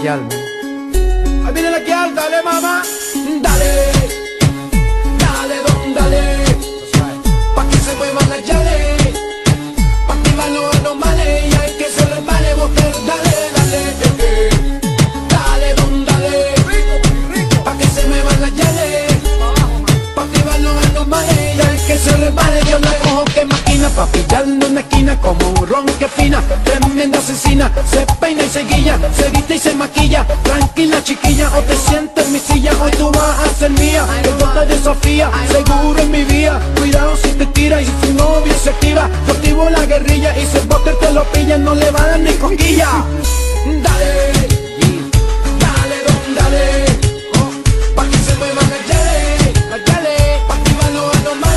Kial, man. Ahí viene la Kial, dale mamá. Dale, dale, don, dale. Pa' que se muevan las yales, pa' activar los anomales. Y hay que se resbale, boter, dale, dale. Dale, don, dale. Pa' que se muevan las yales, pa' activar los anomales. Y hay que se resbale, yo la cojo que maquina, pa' pillarle una esquina como un ron que fina. Tremenda asesina, se peina y se guilla, se viste y se maquilla. Tranquila chiquilla, o te sientes en mi silla. Hoy tú vas a ser mía, el bote de Sofía, seguro en mi vía. Cuidado si te tira y si tu novio se activa. Yo activo la guerrilla y si el bote te lo pilla no le va a dar ni cosquilla.